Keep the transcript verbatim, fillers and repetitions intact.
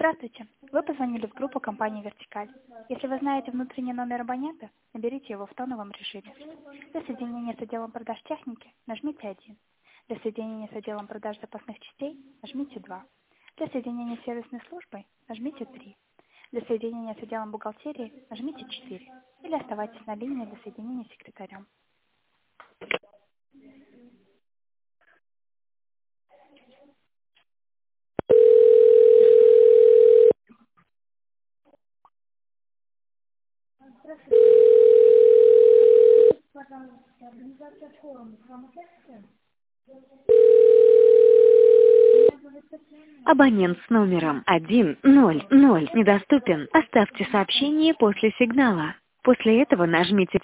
Здравствуйте. Вы позвонили в группу компании «Вертикаль». Если вы знаете внутренний номер абонента, наберите его в тоновом режиме. Для соединения с отделом продаж техники нажмите один. Для соединения с отделом продаж запасных частей нажмите два. Для соединения с сервисной службой нажмите три. Для соединения с отделом бухгалтерии нажмите четыре. Или оставайтесь на линии для соединения с секретарем. Пожалуйста, организация форума к вам относится? Абонент с номером один ноль ноль недоступен. Оставьте сообщение после сигнала. После этого нажмите